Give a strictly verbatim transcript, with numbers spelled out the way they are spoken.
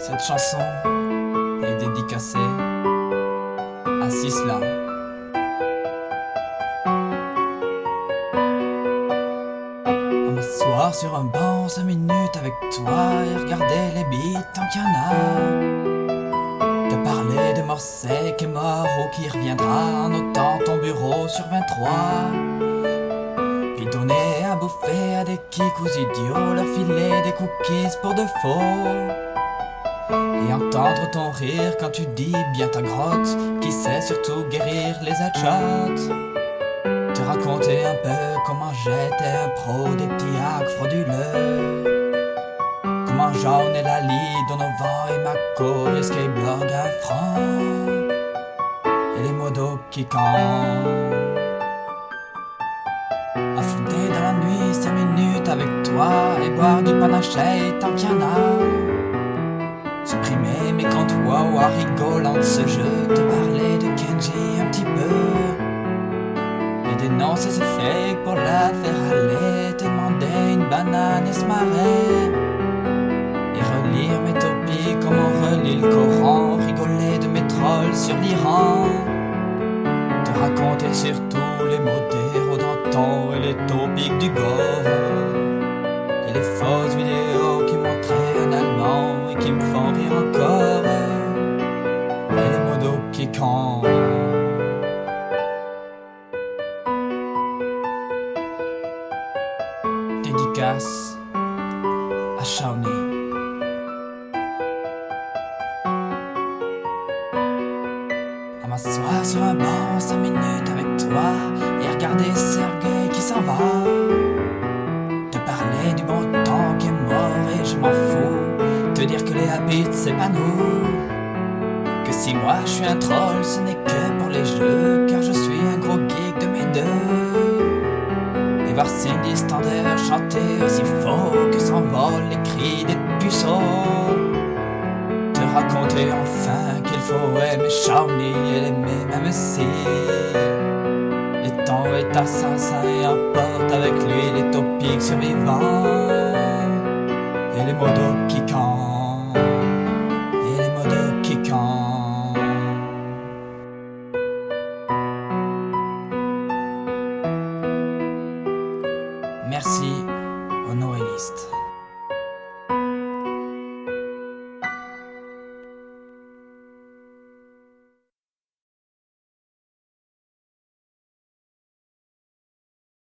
Cette chanson est dédicacée à Sisla. À m'asseoir sur un banc cinq minutes avec toi et regarder les bites tant qu'il y en a. Te parler de mort sec et mort ou qui reviendra en notant ton bureau sur vingt-trois. Puis donner à bouffer à des kikous idiots, leur filer des cookies pour de faux. Et entendre ton rire quand tu dis bien ta grotte, qui sait surtout guérir les headshots. Te raconter un peu comment j'étais un pro des petits hacks frauduleux. Comment Jaune et Lali, Donovan et Mako, et Skyblog un franc. Et les modos qui campent. Affronter dans la nuit cinq minutes avec toi et boire du panaché tant qu'il y en a. Supprimer mes comptes wow en rigolant de ce jeu, te parler de Kenji un petit peu. Et dénoncer ce fake pour la faire aller, te demander une banane et se marrer. Et relire mes topics comme on relit le Coran, rigoler de mes trolls sur l'Iran. Te raconter surtout les mots d'héros d'antan et les topics du gore. Et les fausses vidéos qui montraient un allemand et qui me font rire encore. Et les modos qui campent. Dédicace à Shawnee. À m'asseoir sur un banc cinq minutes avec toi et regarder Sergueï qui s'en va. Te parler du bon temps qui est mort et je m'en fous. Te dire que les habits c'est pas nous. Que si moi je suis un troll ce n'est que pour les jeux, car je suis un gros geek de mes deux. Et voir Cindy Stander chanter aussi faux que s'envolent les cris des puceaux. Te raconter enfin qu'il faut aimer Shawnee et l'aimer même si le temps est assassin et emporte avec lui les topics survivants. Et les modos qui campent. Et les modos qui campent. Merci aux noélistes.